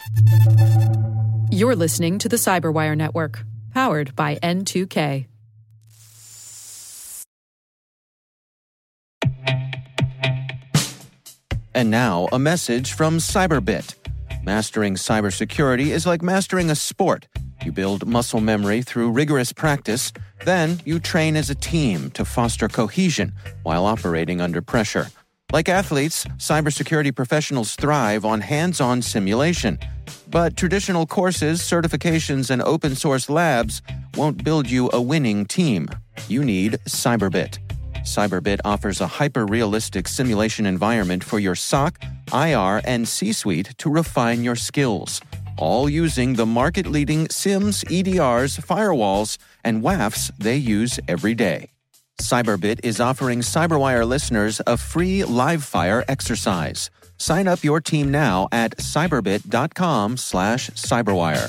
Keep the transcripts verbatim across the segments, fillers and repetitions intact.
You're listening to the Cyberwire Network, powered by N two K. And now, a message from Cyberbit. Mastering cybersecurity is like mastering a sport. You build muscle memory through rigorous practice, then you train as a team to foster cohesion while operating under pressure. Like athletes, cybersecurity professionals thrive on hands-on simulation. But traditional courses, certifications, and open-source labs won't build you a winning team. You need Cyberbit. Cyberbit offers a hyper-realistic simulation environment for your S O C, I R, and C-suite to refine your skills, all using the market-leading SIMs, E D Rs, firewalls, and W A Fs they use every day. Cyberbit is offering Cyberwire listeners a free live-fire exercise. Sign up your team now at cyberbit.com slash cyberwire.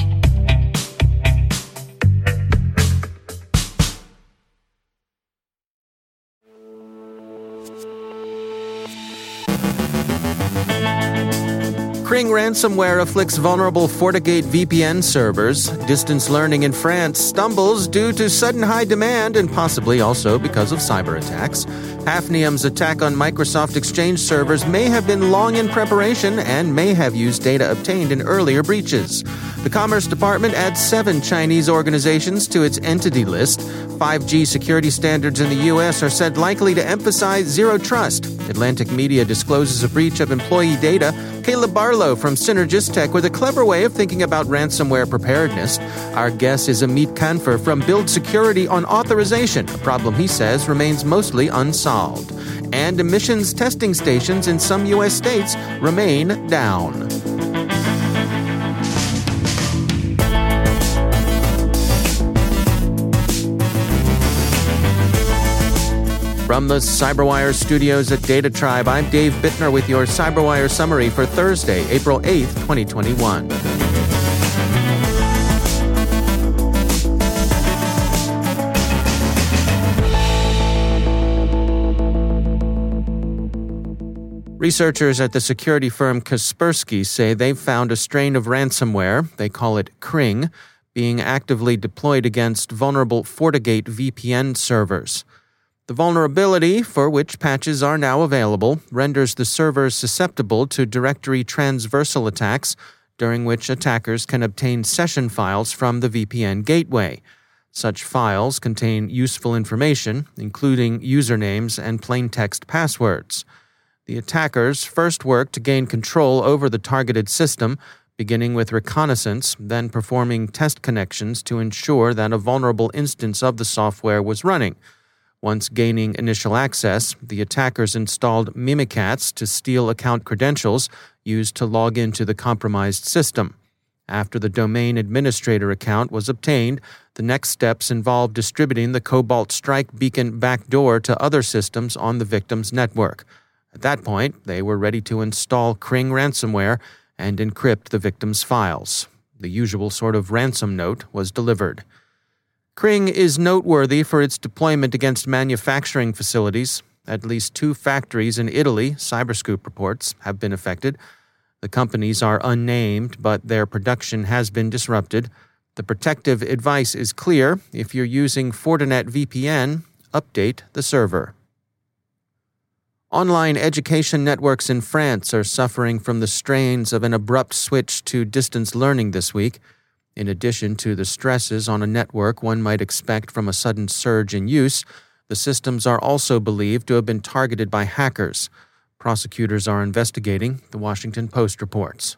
Kring ransomware afflicts vulnerable FortiGate V P N servers. Distance learning in France stumbles due to sudden high demand and possibly also because of cyber attacks. Hafnium's attack on Microsoft Exchange servers may have been long in preparation and may have used data obtained in earlier breaches. The Commerce Department adds seven Chinese organizations to its entity list. five G security standards in the U S are said likely to emphasize zero trust. Atlantic Media discloses a breach of employee data. Caleb Barlow from Synergist Tech with a clever way of thinking about ransomware preparedness. Our guest is Amit Kanfer from Build Security on Authorization, a problem he says remains mostly unsolved. And emissions testing stations in some U S states remain down. From the Cyberwire studios at Data Tribe, I'm Dave Bittner with your Cyberwire summary for Thursday, April eighth, twenty twenty-one. Researchers at the security firm Kaspersky say they've found a strain of ransomware, they call it Kring, being actively deployed against vulnerable FortiGate V P N servers. The vulnerability, for which patches are now available, renders the servers susceptible to directory transversal attacks, during which attackers can obtain session files from the V P N gateway. Such files contain useful information, including usernames and plaintext passwords. The attackers first work to gain control over the targeted system, beginning with reconnaissance, then performing test connections to ensure that a vulnerable instance of the software was running. Once gaining initial access, the attackers installed Mimikatz to steal account credentials used to log into the compromised system. After the domain administrator account was obtained, the next steps involved distributing the Cobalt Strike beacon backdoor to other systems on the victim's network. At that point, they were ready to install Kring ransomware and encrypt the victim's files. The usual sort of ransom note was delivered. Kring is noteworthy for its deployment against manufacturing facilities. At least two factories in Italy, Cyberscoop reports, have been affected. The companies are unnamed, but their production has been disrupted. The protective advice is clear. If you're using Fortinet V P N, update the server. Online education networks in France are suffering from the strains of an abrupt switch to distance learning this week. In addition to the stresses on a network one might expect from a sudden surge in use, the systems are also believed to have been targeted by hackers. Prosecutors are investigating, the Washington Post reports.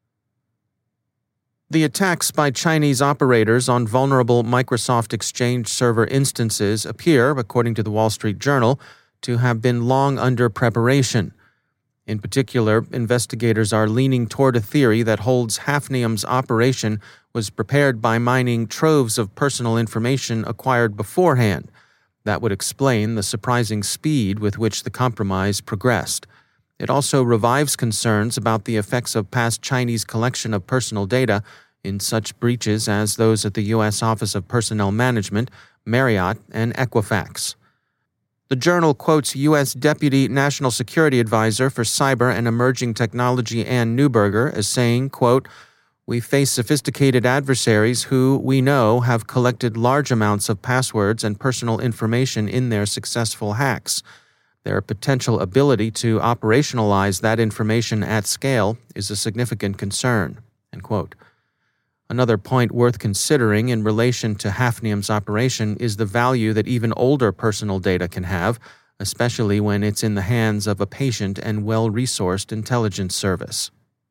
The attacks by Chinese operators on vulnerable Microsoft Exchange server instances appear, according to the Wall Street Journal, to have been long under preparation. In particular, investigators are leaning toward a theory that holds Hafnium's operation was prepared by mining troves of personal information acquired beforehand. That would explain the surprising speed with which the compromise progressed. It also revives concerns about the effects of past Chinese collection of personal data in such breaches as those at the U S Office of Personnel Management, Marriott, and Equifax. The journal quotes U S. Deputy National Security Advisor for Cyber and Emerging Technology Ann Neuberger as saying, quote, "We face sophisticated adversaries who, we know, have collected large amounts of passwords and personal information in their successful hacks. Their potential ability to operationalize that information at scale is a significant concern." End quote. Another point worth considering in relation to Hafnium's operation is the value that even older personal data can have, especially when it's in the hands of a patient and well-resourced intelligence service.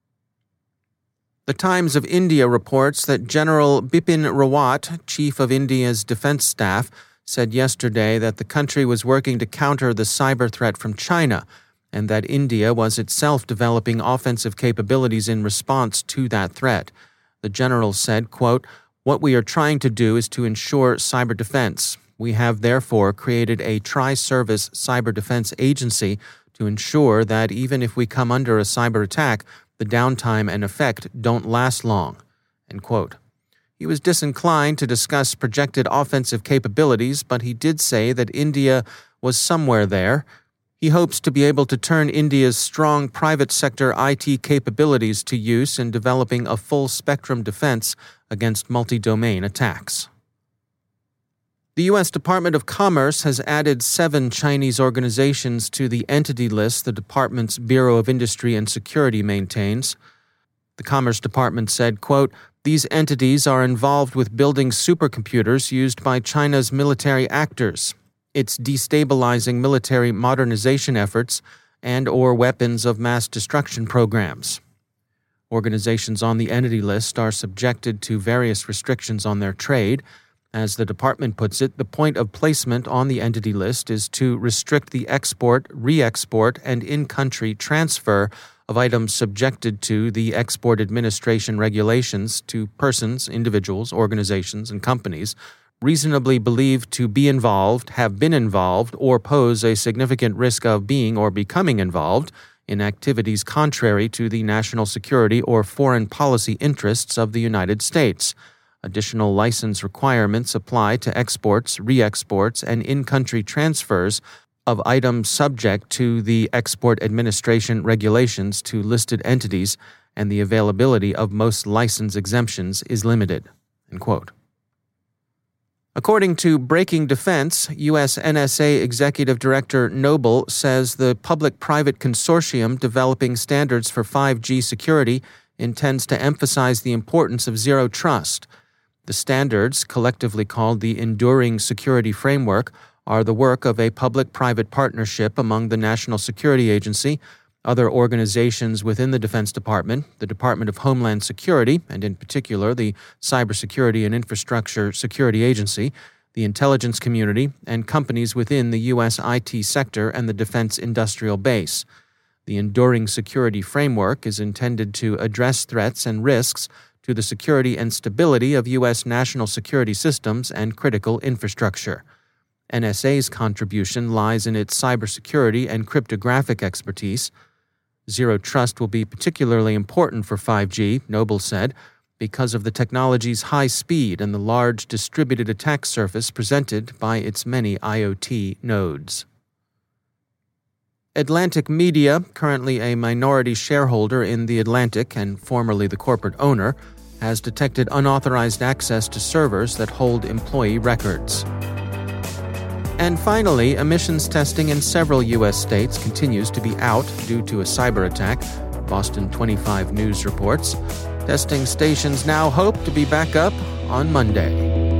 The Times of India reports that General Bipin Rawat, chief of India's defense staff, said yesterday that the country was working to counter the cyber threat from China and that India was itself developing offensive capabilities in response to that threat. The general said, quote, "What we are trying to do is to ensure cyber defense. We have therefore created a tri-service cyber defense agency to ensure that even if we come under a cyber attack, the downtime and effect don't last long." End quote. He was disinclined to discuss projected offensive capabilities, but he did say that India was somewhere there. He hopes to be able to turn India's strong private sector I T capabilities to use in developing a full-spectrum defense against multi-domain attacks. The U S. Department of Commerce has added seven Chinese organizations to the entity list the department's Bureau of Industry and Security maintains. The Commerce Department said, quote, "These entities are involved with building supercomputers used by China's military actors, its destabilizing military modernization efforts, and or weapons of mass destruction programs." Organizations on the entity list are subjected to various restrictions on their trade. As the department puts it, the point of placement on the entity list is to restrict the export, re-export, and in-country transfer of items subjected to the Export Administration regulations to persons, individuals, organizations, and companies reasonably believed to be involved, have been involved, or pose a significant risk of being or becoming involved in activities contrary to the national security or foreign policy interests of the United States. Additional license requirements apply to exports, re-exports, and in-country transfers of items subject to the Export Administration regulations to listed entities, and the availability of most license exemptions is limited. End quote. According to Breaking Defense, U S N S A Executive Director Noble says the public-private consortium developing standards for five G security intends to emphasize the importance of zero trust. The standards, collectively called the Enduring Security Framework, are the work of a public-private partnership among the National Security Agency, other organizations within the Defense Department, the Department of Homeland Security, and in particular the Cybersecurity and Infrastructure Security Agency, the intelligence community, and companies within the U S I T sector and the defense industrial base. The Enduring Security Framework is intended to address threats and risks to the security and stability of U S national security systems and critical infrastructure. N S A's contribution lies in its cybersecurity and cryptographic expertise. Zero trust will be particularly important for five G, Noble said, because of the technology's high speed and the large distributed attack surface presented by its many I O T nodes. Atlantic Media, currently a minority shareholder in The Atlantic and formerly the corporate owner, has detected unauthorized access to servers that hold employee records. And finally, emissions testing in several U S states continues to be out due to a cyber attack, Boston twenty-five News reports. Testing stations now hope to be back up on Monday.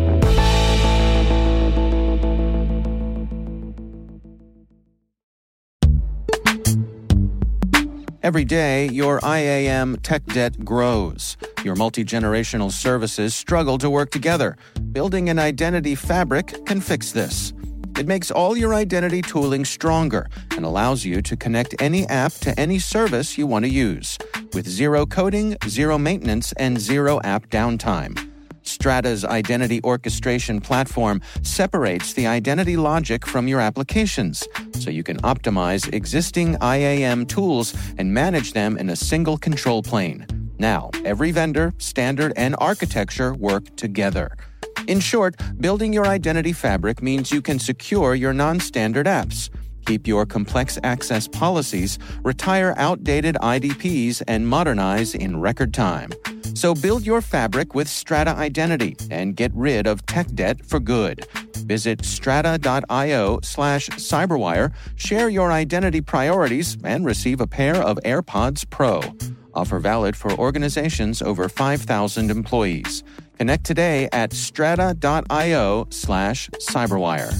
Every day, your I A M tech debt grows. Your multi-generational services struggle to work together. Building an identity fabric can fix this. It makes all your identity tooling stronger and allows you to connect any app to any service you want to use, with zero coding, zero maintenance, and zero app downtime. Strata's identity orchestration platform separates the identity logic from your applications, so you can optimize existing I A M tools and manage them in a single control plane. Now, every vendor, standard, and architecture work together. In short, building your identity fabric means you can secure your non-standard apps, keep your complex access policies, retire outdated I D Ps, and modernize in record time. So build your fabric with Strata Identity and get rid of tech debt for good. Visit strata.io slash cyberwire, share your identity priorities, and receive a pair of AirPods Pro. Offer valid for organizations over five thousand employees. Connect today at strata.io slash cyberwire.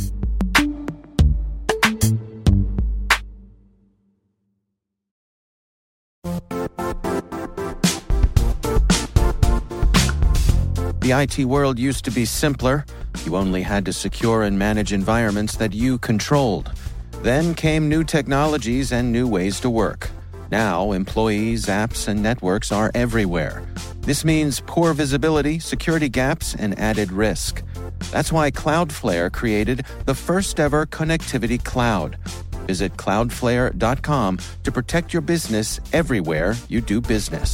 The I T world used to be simpler. You only had to secure and manage environments that you controlled. Then came new technologies and new ways to work. Now, employees, apps, and networks are everywhere. This means poor visibility, security gaps, and added risk. That's why Cloudflare created the first-ever connectivity cloud. Visit cloudflare dot com to protect your business everywhere you do business.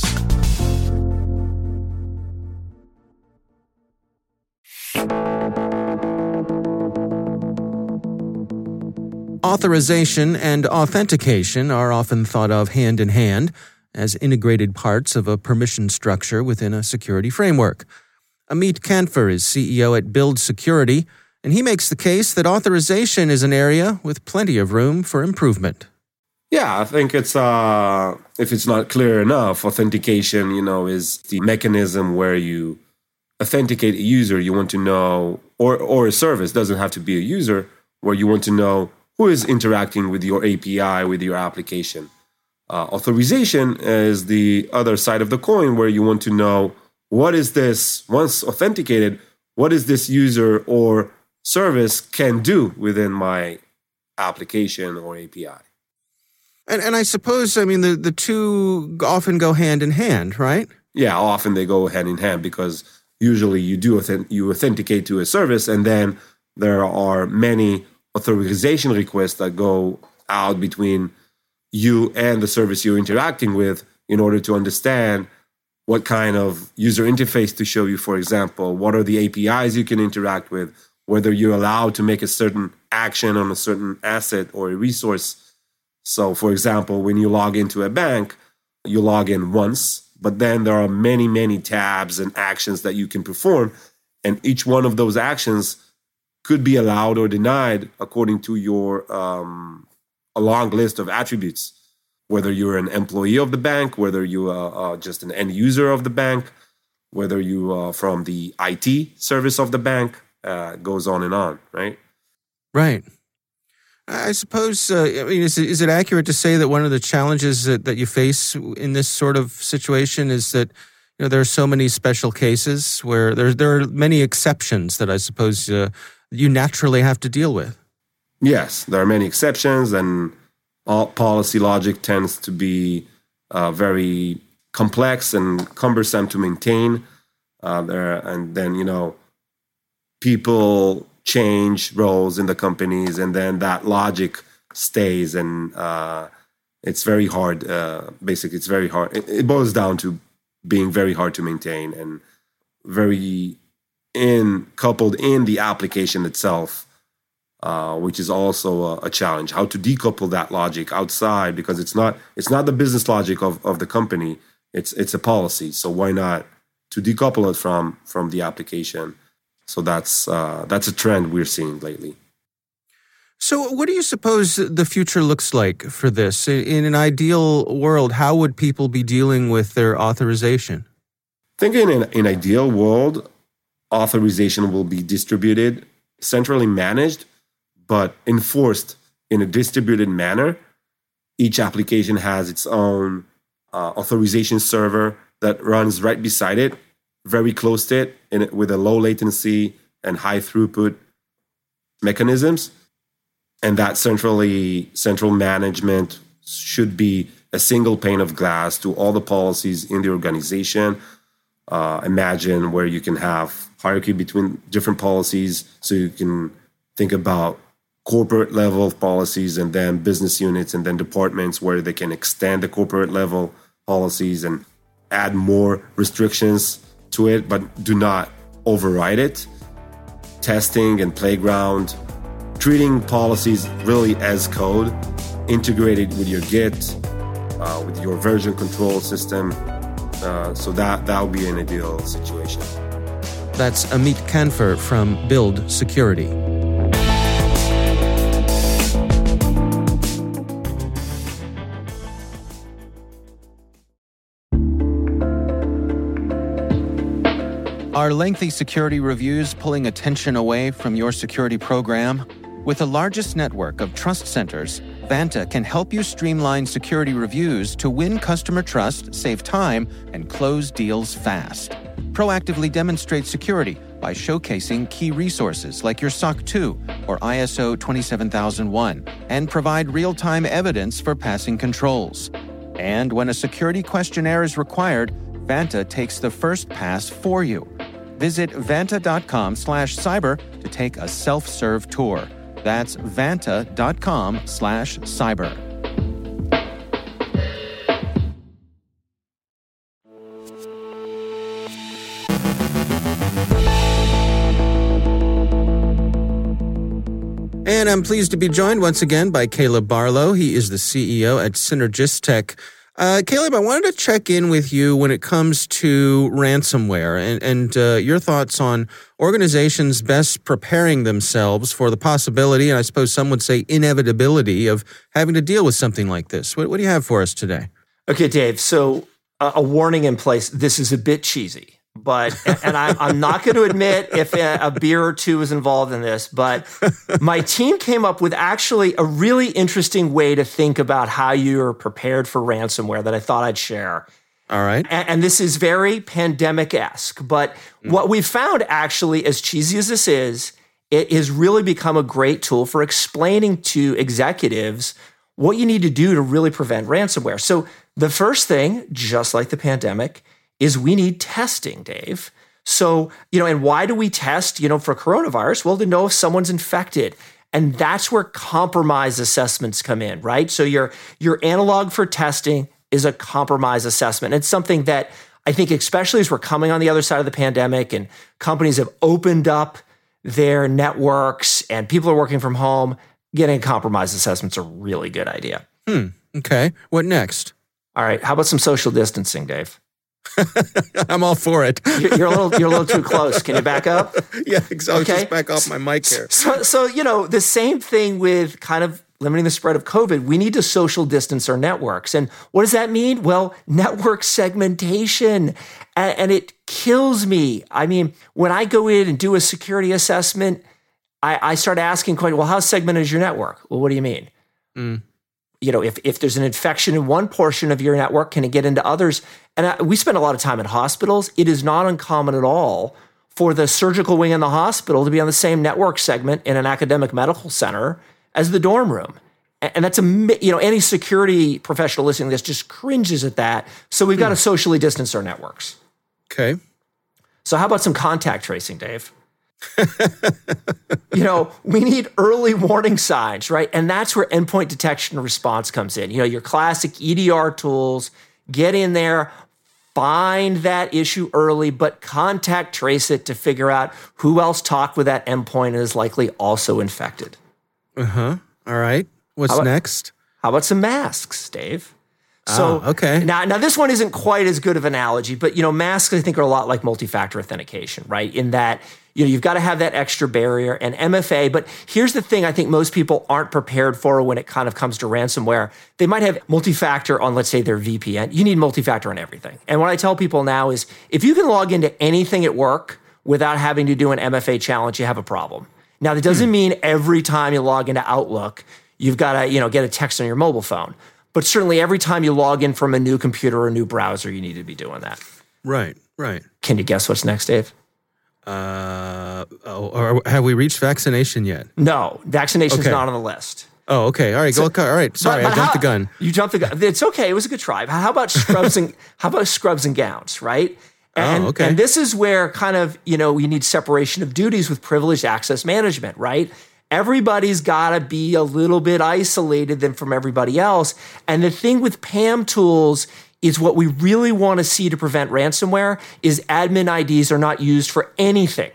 Authorization and authentication are often thought of hand in hand as integrated parts of a permission structure within a security framework. Amit Kanfer is C E O at Build Security, and he makes the case that authorization is an area with plenty of room for improvement. Yeah, I think it's uh, if it's not clear enough, authentication, you know, is the mechanism where you authenticate a user. You want to know, or or a service, doesn't have to be a user, where you want to know who is interacting with your A P I, with your application. Uh, authorization is the other side of the coin, where you want to know what is this, once authenticated, what is this user or service can do within my application or A P I. And, and I suppose, I mean, the, the two often go hand in hand, right? Yeah, often they go hand in hand because usually you do authent- you authenticate to a service, and then there are many authorization requests that go out between you and the service you're interacting with in order to understand what kind of user interface to show you, for example, what are the A P Is you can interact with, whether you're allowed to make a certain action on a certain asset or a resource. So, for example, when you log into a bank, you log in once, but then there are many, many tabs and actions that you can perform, and each one of those actions could be allowed or denied according to your um, a long list of attributes, whether you're an employee of the bank, whether you are uh, just an end user of the bank, whether you are from the I T service of the bank, uh, goes on and on, right? Right. I suppose, uh, I mean, is it, is it accurate to say that one of the challenges that, that you face in this sort of situation is that, you know, there are so many special cases where there, there are many exceptions that I suppose uh, you naturally have to deal with? Yes, there are many exceptions, and all policy logic tends to be uh, very complex and cumbersome to maintain. Uh, there, and then, you know, people change roles in the companies, and then that logic stays, and uh, it's very hard. Uh, basically, it's very hard. It, it boils down to being very hard to maintain and very in coupled in the application itself, uh, which is also a, a challenge. How to decouple that logic outside, because it's not it's not the business logic of, of the company. It's it's a policy. So why not to decouple it from from the application? So that's uh, that's a trend we're seeing lately. So what do you suppose the future looks like for this? In an ideal world, how would people be dealing with their authorization? Thinking in an ideal world, authorization will be distributed, centrally managed, but enforced in a distributed manner. Each application has its own uh, authorization server that runs right beside it, very close to it, in it with a low latency and high throughput mechanisms. And that centrally central management should be a single pane of glass to all the policies in the organization. Uh, imagine where you can have hierarchy between different policies, so you can think about corporate level policies and then business units and then departments where they can extend the corporate level policies and add more restrictions to it, but do not override it. testing and playground, treating policies really as code, integrated with your Git, uh, with your version control system. Uh, so that that would be an ideal situation. That's Amit Kanfer from Build Security. Are lengthy security reviews pulling attention away from your security program? With the largest network of trust centers, Vanta can help you streamline security reviews to win customer trust, save time, and close deals fast. Proactively demonstrate security by showcasing key resources like your S O C two or I S O twenty-seven thousand one, and provide real-time evidence for passing controls. And when a security questionnaire is required, Vanta takes the first pass for you. Visit vanta.com slash cyber to take a self-serve tour. That's vanta.com slash cyber. And I'm pleased to be joined once again by Caleb Barlow. He is the C E O at Synergistek. Uh, Caleb, I wanted to check in with you when it comes to ransomware and, and uh, your thoughts on organizations best preparing themselves for the possibility, and I suppose some would say inevitability, of having to deal with something like this. What, what do you have for us today? Okay, Dave. So uh, a warning in place. This is a bit cheesy, but and I'm, I'm not going to admit if a, a beer or two is involved in this, but my team came up with actually a really interesting way to think about how you're prepared for ransomware that I thought I'd share. All right. And, and this is very pandemic-esque, but mm. what we found actually, as cheesy as this is, it has really become a great tool for explaining to executives what you need to do to really prevent ransomware. So the first thing, just like the pandemic, is we need testing, Dave. So, you know, and why do we test, you know, for coronavirus? Well, to know if someone's infected. And that's where compromise assessments come in, right? So your, your analog for testing is a compromise assessment. It's something that I think, especially as we're coming on the other side of the pandemic and companies have opened up their networks and people are working from home, getting compromise assessments are a really good idea. Hmm. Okay. What next? All right. How about some social distancing, Dave? I'm all for it. you're, you're a little, you're a little too close. Can you back up? Yeah, exactly. Okay. Just back off my mic here. So, so, you know, the same thing with kind of limiting the spread of COVID. We need to social distance our networks. And what does that mean? Well, network segmentation. And, and it kills me. I mean, when I go in and do a security assessment, I, I start asking, quite, well, how segmented is your network? Well, what do you mean? Mm. You know, if, if there's an infection in one portion of your network, can it get into others? And I, we spend a lot of time in hospitals. It is not uncommon at all for the surgical wing in the hospital to be on the same network segment in an academic medical center as the dorm room. And, and that's a, you know, any security professional listening to this just cringes at that. So we've got to socially distance our networks. Okay. So how about some contact tracing, Dave? You know, we need early warning signs, right? And that's where endpoint detection and response comes in. You know, your classic E D R tools, get in there, find that issue early, but contact trace it to figure out who else talked with that endpoint and is likely also infected. Uh-huh. All right. What's how about, next? How about some masks, Dave? So oh, okay. Now, now this one isn't quite as good of an analogy, but you know, masks I think are a lot like multi-factor authentication, right? In that you know you've got to have that extra barrier and M F A. But here's the thing: I think most people aren't prepared for when it kind of comes to ransomware. They might have multi-factor on, let's say, their V P N. You need multi-factor on everything. And what I tell people now is, if you can log into anything at work without having to do an M F A challenge, you have a problem. Now, that doesn't hmm. mean every time you log into Outlook, you've got to you know get a text on your mobile phone. But certainly every time you log in from a new computer or a new browser, you need to be doing that. Right, right. Can you guess what's next, Dave? Uh, oh, or have we reached vaccination yet? No, vaccination's okay. not on the list. Oh, okay. All right, so, go. All right, sorry, but, but I jumped how, the gun. You jumped the gun. It's okay. It was a good try. How about scrubs and how about scrubs and gowns, right? And, oh, okay. And this is where kind of you know you need separation of duties with privileged access management, right? Everybody's got to be a little bit isolated than from everybody else. And the thing with P A M tools is what we really want to see to prevent ransomware is admin I Ds are not used for anything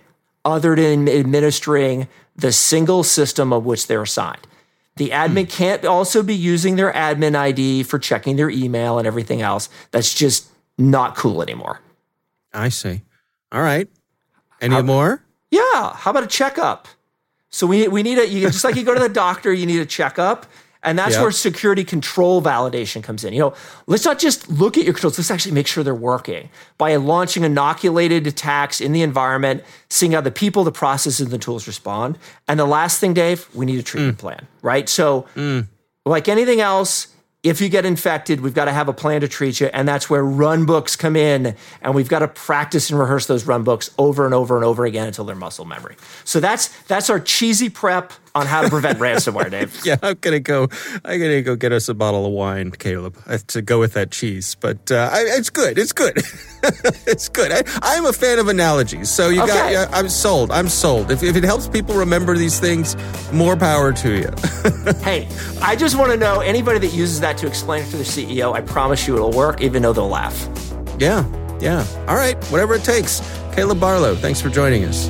other than administering the single system of which they're assigned. The admin can't also be using their admin I D for checking their email and everything else. That's just not cool anymore. I see. All right. Any How, more? Yeah. How about a checkup? So we we need a you, just like you go to the doctor, you need a checkup. And that's yep. where security control validation comes in. You know, let's not just look at your controls. Let's actually make sure they're working by launching inoculated attacks in the environment, seeing how the people, the processes, and the tools respond. And the last thing, Dave, we need a treatment mm. plan, right? So mm. like anything else, if you get infected, we've got to have a plan to treat you. And that's where run books come in. And we've got to practice and rehearse those run books over and over and over again until they're muscle memory. So that's that's our cheesy prep on how to prevent ransomware, Dave. Yeah, I'm gonna go. I'm gonna go get us a bottle of wine, Caleb, to go with that cheese. But uh, I, it's good. It's good. It's good. I, I'm a fan of analogies, so you okay. got. Uh, I'm sold. I'm sold. If, if it helps people remember these things, more power to you. Hey, I just want to know anybody that uses that to explain it to their C E O. I promise you, it'll work, even though they'll laugh. Yeah. Yeah. All right. Whatever it takes. Caleb Barlow, thanks for joining us.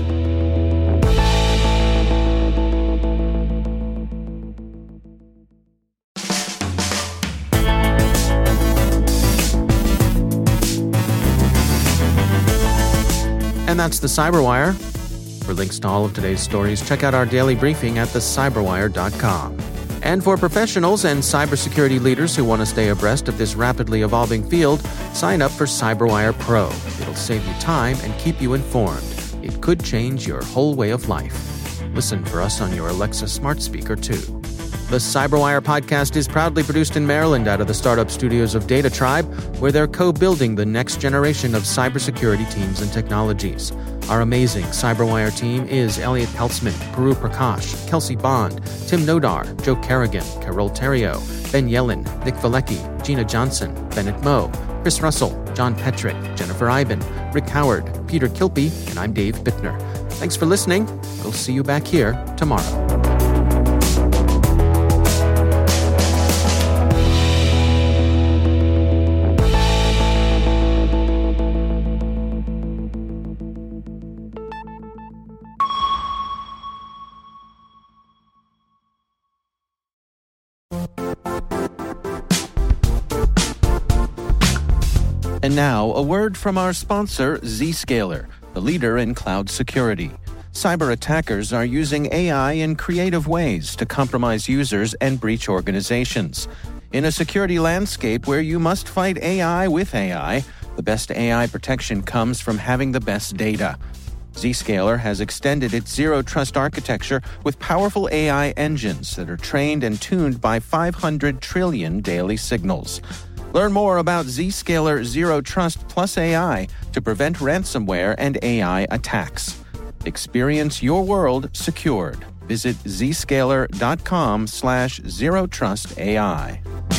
And that's the Cyberwire. For links to all of today's stories, check out our daily briefing at the cyberwire dot com. And for professionals and cybersecurity leaders who want to stay abreast of this rapidly evolving field, sign up for Cyberwire Pro. It'll save you time and keep you informed. It could change your whole way of life. Listen for us on your Alexa smart speaker, too. The Cyberwire podcast is proudly produced in Maryland out of the startup studios of Data Tribe, where they're co-building the next generation of cybersecurity teams and technologies. Our amazing Cyberwire team is Elliot Peltzman, Puru Prakash, Kelsey Bond, Tim Nodar, Joe Kerrigan, Carol Terrio, Ben Yellen, Nick Valecki, Gina Johnson, Bennett Moe, Chris Russell, John Petrick, Jennifer Iben, Rick Howard, Peter Kilpie, and I'm Dave Bittner. Thanks for listening. We'll see you back here tomorrow. And now, a word from our sponsor, Zscaler, the leader in cloud security. Cyber attackers are using A I in creative ways to compromise users and breach organizations. In a security landscape where you must fight A I with A I, the best A I protection comes from having the best data. Zscaler has extended its zero-trust architecture with powerful A I engines that are trained and tuned by five hundred trillion daily signals. Learn more about Zscaler Zero Trust Plus A I to prevent ransomware and A I attacks. Experience your world secured. Visit zscaler dot com slash zero trust A I.